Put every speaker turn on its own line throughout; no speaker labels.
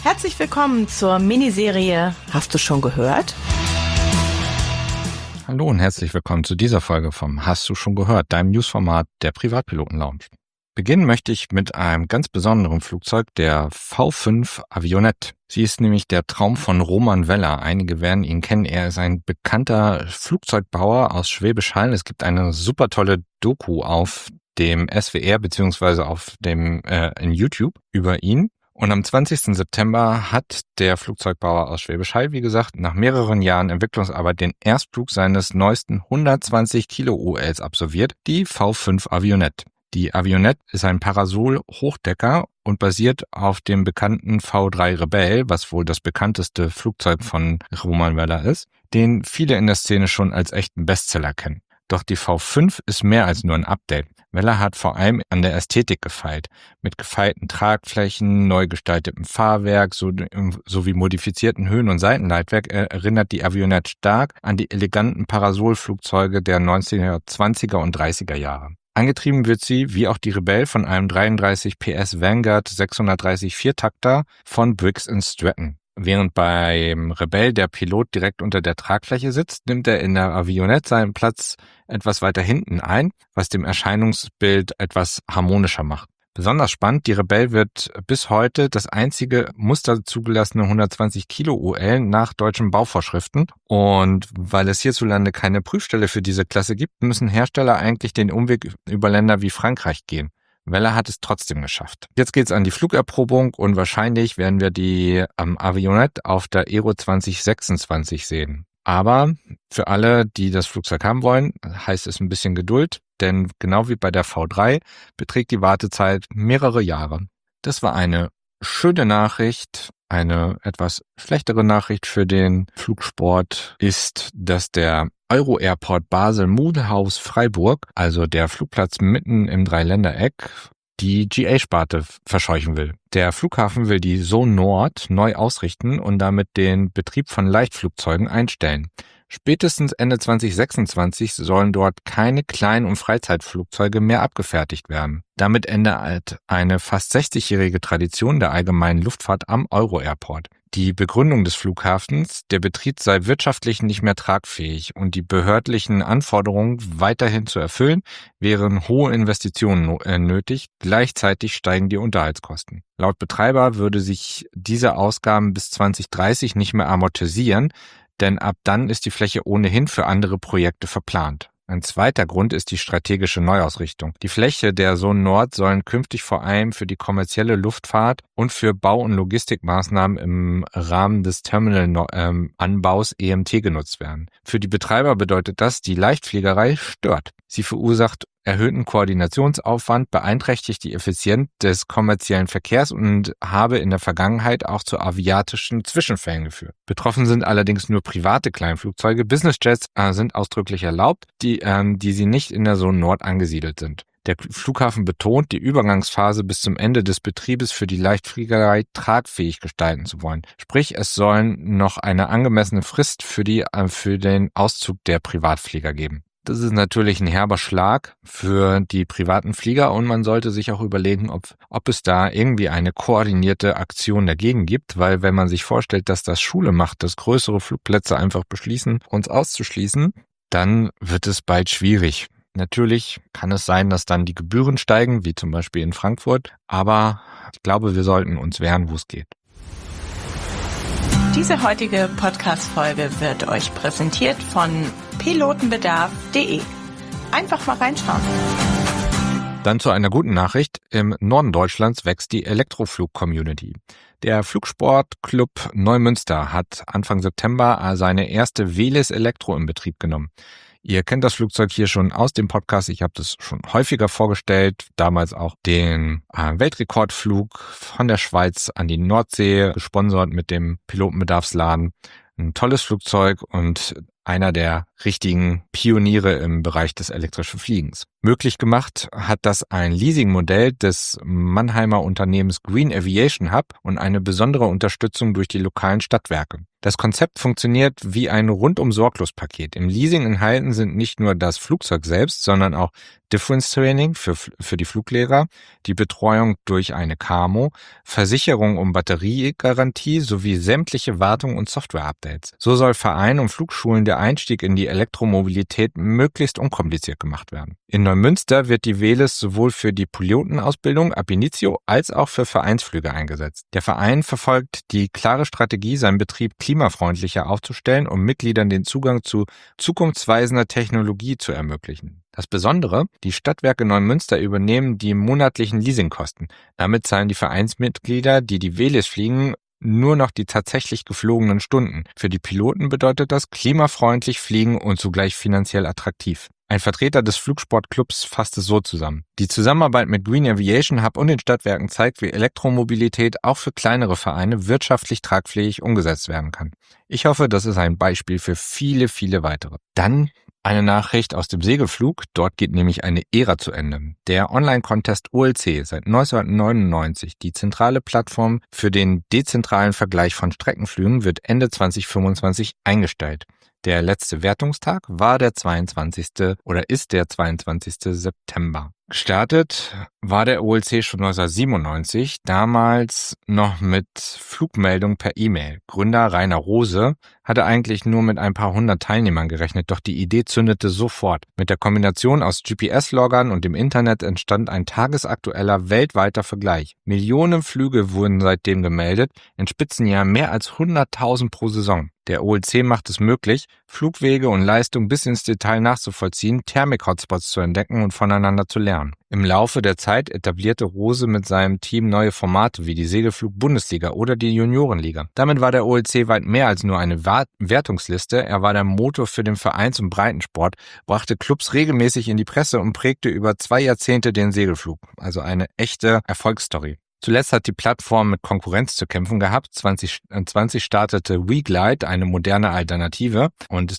Herzlich willkommen zur Miniserie Hast du schon gehört?
Hallo und herzlich willkommen zu dieser Folge vom Hast du schon gehört, deinem Newsformat der Privatpiloten Lounge. Beginnen möchte ich mit einem ganz besonderen Flugzeug, der V5 Avionette. Sie ist nämlich der Traum von Roman Weller. Einige werden ihn kennen. Er ist ein bekannter Flugzeugbauer aus Schwäbisch Hall. Es gibt eine super tolle Doku auf dem SWR beziehungsweise auf dem in YouTube über ihn. Und am 20. September hat der Flugzeugbauer aus Schwäbisch Hall, wie gesagt, nach mehreren Jahren Entwicklungsarbeit den Erstflug seines neuesten 120 Kilo ULs absolviert, die V5 Avionette. Die Avionette ist ein Parasol-Hochdecker und basiert auf dem bekannten V3 Rebelle, was wohl das bekannteste Flugzeug von Roman Weller ist, den viele in der Szene schon als echten Bestseller kennen. Doch die V5 ist mehr als nur ein Update. Weller hat vor allem an der Ästhetik gefeilt. Mit gefeilten Tragflächen, neu gestaltetem Fahrwerk sowie modifizierten Höhen- und Seitenleitwerk erinnert die Avionette stark an die eleganten Parasolflugzeuge der 1920er und 30er Jahre. Angetrieben wird sie, wie auch die Rebelle, von einem 33 PS Vanguard 630 Viertakter von Briggs & Stratton. Während beim Rebelle der Pilot direkt unter der Tragfläche sitzt, nimmt er in der Avionette seinen Platz etwas weiter hinten ein, was dem Erscheinungsbild etwas harmonischer macht. Besonders spannend, die Rebelle wird bis heute das einzige musterzugelassene 120 Kilo UL nach deutschen Bauvorschriften. Und weil es hierzulande keine Prüfstelle für diese Klasse gibt, müssen Hersteller eigentlich den Umweg über Länder wie Frankreich gehen. Weller hat es trotzdem geschafft. Jetzt geht's an die Flugerprobung und wahrscheinlich werden wir die Avionette auf der Aero 2026 sehen. Aber für alle, die das Flugzeug haben wollen, heißt es ein bisschen Geduld, denn genau wie bei der V3 beträgt die Wartezeit mehrere Jahre. Das war eine schöne Nachricht. Eine etwas schlechtere Nachricht für den Flugsport ist, dass der Euro-Airport Basel-Mulhouse-Freiburg, also der Flugplatz mitten im Dreiländereck, die GA-Sparte verscheuchen will. Der Flughafen will die Zone Nord neu ausrichten und damit den Betrieb von Leichtflugzeugen einstellen. Spätestens Ende 2026 sollen dort keine Klein- und Freizeitflugzeuge mehr abgefertigt werden. Damit endet eine fast 60-jährige Tradition der allgemeinen Luftfahrt am Euro-Airport. Die Begründung des Flughafens, der Betrieb sei wirtschaftlich nicht mehr tragfähig und die behördlichen Anforderungen weiterhin zu erfüllen, wären hohe Investitionen nötig. Gleichzeitig steigen die Unterhaltskosten. Laut Betreiber würde sich diese Ausgaben bis 2030 nicht mehr amortisieren, denn ab dann ist die Fläche ohnehin für andere Projekte verplant. Ein zweiter Grund ist die strategische Neuausrichtung. Die Fläche der Zone Nord sollen künftig vor allem für die kommerzielle Luftfahrt und für Bau- und Logistikmaßnahmen im Rahmen des Terminalanbaus EMT genutzt werden. Für die Betreiber bedeutet das, die Leichtfliegerei stört. Sie verursacht erhöhten Koordinationsaufwand, beeinträchtigt die Effizienz des kommerziellen Verkehrs und habe in der Vergangenheit auch zu aviatischen Zwischenfällen geführt. Betroffen sind allerdings nur private Kleinflugzeuge. Businessjets sind ausdrücklich erlaubt, die sie nicht in der Zone Nord angesiedelt sind. Der Flughafen betont, die Übergangsphase bis zum Ende des Betriebes für die Leichtfliegerei tragfähig gestalten zu wollen. Sprich, es sollen noch eine angemessene Frist für den Auszug der Privatflieger geben. Das ist natürlich ein herber Schlag für die privaten Flieger und man sollte sich auch überlegen, ob es da irgendwie eine koordinierte Aktion dagegen gibt, weil wenn man sich vorstellt, dass das Schule macht, dass größere Flugplätze einfach beschließen, uns auszuschließen, dann wird es bald schwierig. Natürlich kann es sein, dass dann die Gebühren steigen, wie zum Beispiel in Frankfurt, aber ich glaube, wir sollten uns wehren, wo es geht.
Diese heutige Podcast-Folge wird euch präsentiert von pilotenbedarf.de. Einfach mal reinschauen.
Dann zu einer guten Nachricht. Im Norden Deutschlands wächst die Elektroflug-Community. Der Flugsportclub Neumünster hat Anfang September seine erste Velis Elektro in Betrieb genommen. Ihr kennt das Flugzeug hier schon aus dem Podcast. Ich habe das schon häufiger vorgestellt. Damals auch den Weltrekordflug von der Schweiz an die Nordsee, gesponsert mit dem Pilotenbedarfsladen. Ein tolles Flugzeug und einer der richtigen Pioniere im Bereich des elektrischen Fliegens. Möglich gemacht hat das ein Leasingmodell des Mannheimer Unternehmens Green Aviation Hub und eine besondere Unterstützung durch die lokalen Stadtwerke. Das Konzept funktioniert wie ein Rundum-Sorglos-Paket. Im Leasing enthalten sind nicht nur das Flugzeug selbst, sondern auch Difference Training für die Fluglehrer, die Betreuung durch eine KAMO, Versicherung um Batteriegarantie sowie sämtliche Wartung und Software-Updates. So soll Vereinen und Flugschulen der Einstieg in die Elektromobilität möglichst unkompliziert gemacht werden. In Neumünster wird die Velis sowohl für die Pilotenausbildung ab initio als auch für Vereinsflüge eingesetzt. Der Verein verfolgt die klare Strategie, seinen Betrieb klimafreundlicher aufzustellen, um Mitgliedern den Zugang zu zukunftsweisender Technologie zu ermöglichen. Das Besondere, die Stadtwerke Neumünster übernehmen die monatlichen Leasingkosten. Damit zahlen die Vereinsmitglieder, die die Velis fliegen, nur noch die tatsächlich geflogenen Stunden. Für die Piloten bedeutet das klimafreundlich fliegen und zugleich finanziell attraktiv. Ein Vertreter des Flugsportclubs fasst es so zusammen. Die Zusammenarbeit mit Green Aviation Hub und den Stadtwerken zeigt, wie Elektromobilität auch für kleinere Vereine wirtschaftlich tragfähig umgesetzt werden kann. Ich hoffe, das ist ein Beispiel für viele, viele weitere. Dann eine Nachricht aus dem Segelflug. Dort geht nämlich eine Ära zu Ende. Der Online-Contest OLC, seit 1999 die zentrale Plattform für den dezentralen Vergleich von Streckenflügen, wird Ende 2025 eingestellt. Der letzte Wertungstag war der 22. oder ist der 22. September. Gestartet war der OLC schon 1997, damals noch mit Flugmeldung per E-Mail. Gründer Rainer Rose hatte eigentlich nur mit ein paar hundert Teilnehmern gerechnet, doch die Idee zündete sofort. Mit der Kombination aus GPS-Loggern und dem Internet entstand ein tagesaktueller weltweiter Vergleich. Millionen Flüge wurden seitdem gemeldet, in Spitzenjahren mehr als 100.000 pro Saison. Der OLC macht es möglich, Flugwege und Leistung bis ins Detail nachzuvollziehen, Thermik-Hotspots zu entdecken und voneinander zu lernen. Im Laufe der Zeit etablierte Rose mit seinem Team neue Formate wie die Segelflug-Bundesliga oder die Juniorenliga. Damit war der OLC weit mehr als nur eine Wertungsliste. Er war der Motor für den Vereins- und Breitensport, brachte Clubs regelmäßig in die Presse und prägte über 2 Jahrzehnte den Segelflug. Also eine echte Erfolgsstory. Zuletzt hat die Plattform mit Konkurrenz zu kämpfen gehabt. 2020 startete WeGlide, eine moderne Alternative, und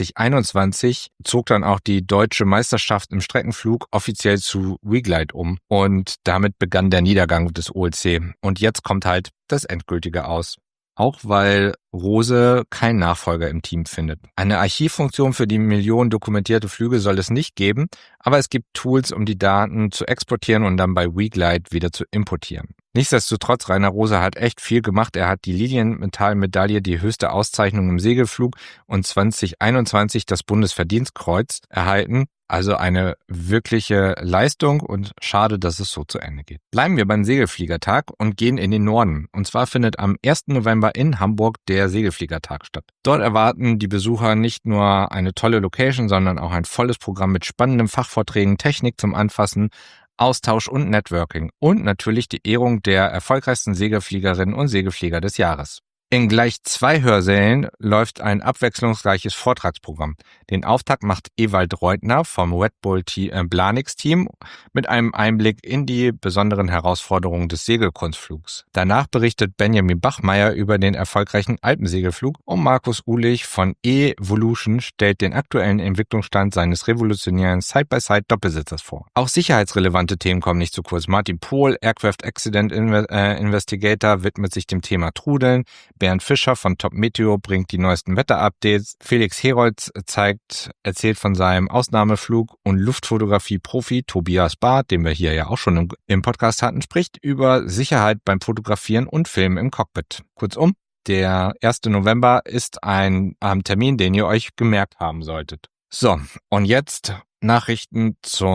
2021 zog dann auch die deutsche Meisterschaft im Streckenflug offiziell zu WeGlide um und damit begann der Niedergang des OLC. Und jetzt kommt halt das Endgültige aus. Auch weil Rose keinen Nachfolger im Team findet. Eine Archivfunktion für die Millionen dokumentierte Flüge soll es nicht geben, aber es gibt Tools, um die Daten zu exportieren und dann bei WeGlide wieder zu importieren. Nichtsdestotrotz, Rainer Rose hat echt viel gemacht. Er hat die Lilienmetallmedaille, die höchste Auszeichnung im Segelflug, und 2021 das Bundesverdienstkreuz erhalten. Also eine wirkliche Leistung und schade, dass es so zu Ende geht. Bleiben wir beim Segelfliegertag und gehen in den Norden. Und zwar findet am 1. November in Hamburg der Segelfliegertag statt. Dort erwarten die Besucher nicht nur eine tolle Location, sondern auch ein volles Programm mit spannenden Fachvorträgen, Technik zum Anfassen, Austausch und Networking und natürlich die Ehrung der erfolgreichsten Segelfliegerinnen und Segelflieger des Jahres. In gleich 2 Hörsälen läuft ein abwechslungsreiches Vortragsprogramm. Den Auftakt macht Ewald Reutner vom Red Bull Planix Team mit einem Einblick in die besonderen Herausforderungen des Segelkunstflugs. Danach berichtet Benjamin Bachmeier über den erfolgreichen Alpensegelflug und Markus Uhlich von E-Volution stellt den aktuellen Entwicklungsstand seines revolutionären Side-by-Side-Doppelsitzers vor. Auch sicherheitsrelevante Themen kommen nicht zu kurz. Martin Pohl, Aircraft Accident Investigator, widmet sich dem Thema Trudeln. Bernd Fischer von Top Meteo bringt die neuesten Wetterupdates. Felix Herold erzählt von seinem Ausnahmeflug, und Luftfotografie-Profi Tobias Barth, den wir hier ja auch schon im Podcast hatten, spricht über Sicherheit beim Fotografieren und Filmen im Cockpit. Kurzum, der 1. November ist ein Termin, den ihr euch gemerkt haben solltet. So, und jetzt Nachrichten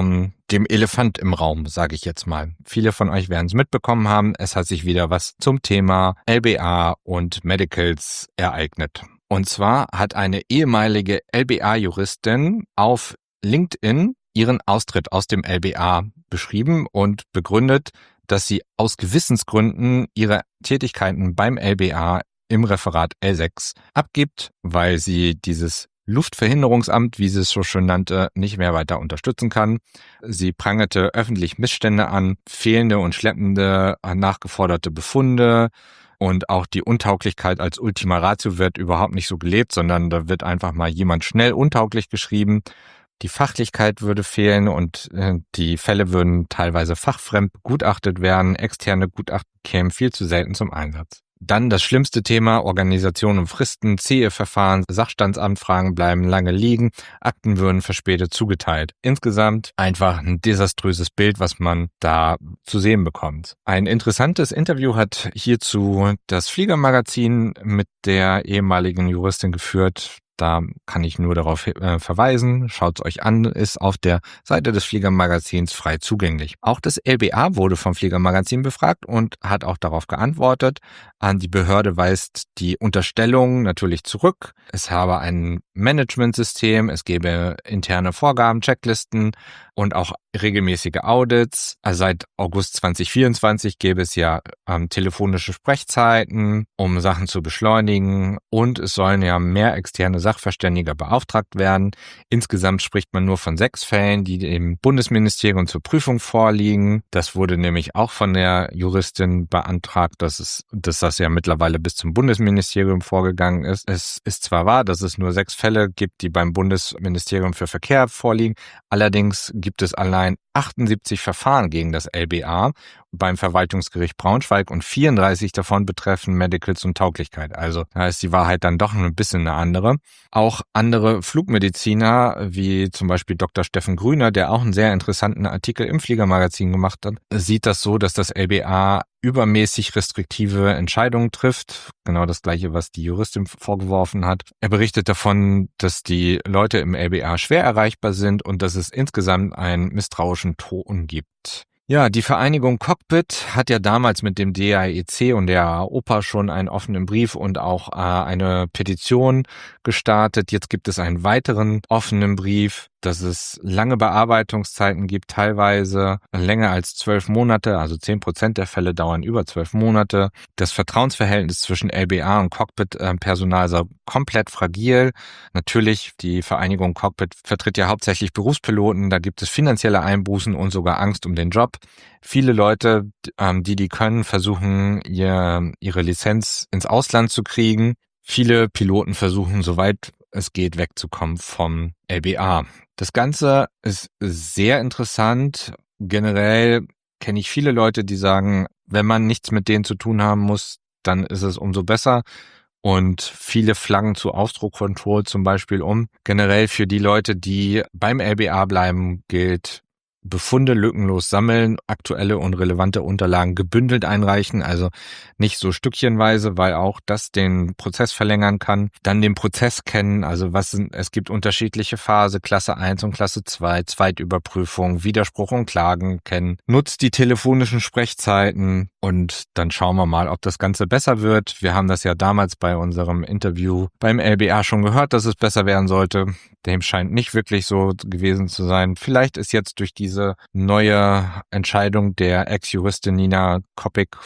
dem Elefant im Raum, sage ich jetzt mal. Viele von euch werden es mitbekommen haben. Es hat sich wieder was zum Thema LBA und Medicals ereignet. Und zwar hat eine ehemalige LBA-Juristin auf LinkedIn ihren Austritt aus dem LBA beschrieben und begründet, dass sie aus Gewissensgründen ihre Tätigkeiten beim LBA im Referat L6 abgibt, weil sie dieses Luftverhinderungsamt, wie sie es so schön nannte, nicht mehr weiter unterstützen kann. Sie prangerte öffentlich Missstände an, fehlende und schleppende nachgeforderte Befunde, Und auch die Untauglichkeit als Ultima Ratio wird überhaupt nicht so gelebt, sondern da wird einfach mal jemand schnell untauglich geschrieben. Die Fachlichkeit würde fehlen und die Fälle würden teilweise fachfremd begutachtet werden. Externe Gutachten kämen viel zu selten zum Einsatz. Dann das schlimmste Thema, Organisation und Fristen, zähe Verfahren, Sachstandsanfragen bleiben lange liegen, Akten würden verspätet zugeteilt. Insgesamt einfach ein desaströses Bild, was man da zu sehen bekommt. Ein interessantes Interview hat hierzu das Fliegermagazin mit der ehemaligen Juristin geführt. Da kann ich nur darauf verweisen. Schaut es euch an, ist auf der Seite des Fliegermagazins frei zugänglich. Auch das LBA wurde vom Fliegermagazin befragt und hat auch darauf geantwortet. An die Behörde weist die Unterstellung natürlich zurück. Es habe ein Managementsystem, es gebe interne Vorgaben, Checklisten und auch regelmäßige Audits. Also seit August 2024 gäbe es ja telefonische Sprechzeiten, um Sachen zu beschleunigen, und es sollen ja mehr externe Sachverständige beauftragt werden. Insgesamt spricht man nur von 6 Fällen, die dem Bundesministerium zur Prüfung vorliegen. Das wurde nämlich auch von der Juristin beantragt, dass das ja mittlerweile bis zum Bundesministerium vorgegangen ist. Es ist zwar wahr, dass es nur 6 Fälle gibt, die beim Bundesministerium für Verkehr vorliegen. Allerdings gibt es allein 78 Verfahren gegen das LBA beim Verwaltungsgericht Braunschweig und 34 davon betreffen Medicals und Tauglichkeit. Also da ist die Wahrheit dann doch ein bisschen eine andere. Auch andere Flugmediziner, wie zum Beispiel Dr. Steffen Grüner, der auch einen sehr interessanten Artikel im Fliegermagazin gemacht hat, sieht das so, dass das LBA übermäßig restriktive Entscheidungen trifft. Genau das Gleiche, was die Juristin vorgeworfen hat. Er berichtet davon, dass die Leute im LBA schwer erreichbar sind und dass es insgesamt einen misstrauischen Ton gibt. Ja, die Vereinigung Cockpit hat ja damals mit dem DAEC und der AOPA schon einen offenen Brief und auch eine Petition gestartet. Jetzt gibt es einen weiteren offenen Brief, dass es lange Bearbeitungszeiten gibt, teilweise länger als 12 Monate, also 10% der Fälle dauern über 12 Monate. Das Vertrauensverhältnis zwischen LBA und Cockpit-Personal sei komplett fragil. Natürlich, die Vereinigung Cockpit vertritt ja hauptsächlich Berufspiloten, da gibt es finanzielle Einbußen und sogar Angst um den Job. Viele Leute, die können, versuchen, ihre Lizenz ins Ausland zu kriegen. Viele Piloten versuchen, soweit es geht, wegzukommen vom LBA. Das Ganze ist sehr interessant. Generell kenne ich viele Leute, die sagen, wenn man nichts mit denen zu tun haben muss, dann ist es umso besser. Und viele flaggen zu Ausdruck Control zum Beispiel um. Generell für die Leute, die beim LBA bleiben, gilt: Befunde lückenlos sammeln, aktuelle und relevante Unterlagen gebündelt einreichen, also nicht so stückchenweise, weil auch das den Prozess verlängern kann. Dann den Prozess kennen, also es gibt unterschiedliche Phasen, Klasse 1 und Klasse 2, Zweitüberprüfung, Widerspruch und Klagen kennen. Nutzt die telefonischen Sprechzeiten und dann schauen wir mal, ob das Ganze besser wird. Wir haben das ja damals bei unserem Interview beim LBA schon gehört, dass es besser werden sollte. Dem scheint nicht wirklich so gewesen zu sein. Vielleicht ist jetzt durch diese neue Entscheidung der Ex-Juristin Nina Zoppik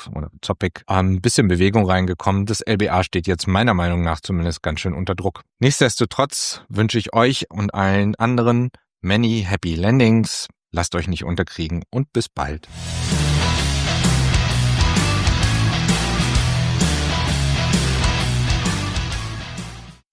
ein bisschen Bewegung reingekommen. Das LBA steht jetzt meiner Meinung nach zumindest ganz schön unter Druck. Nichtsdestotrotz wünsche ich euch und allen anderen many happy landings. Lasst euch nicht unterkriegen und bis bald.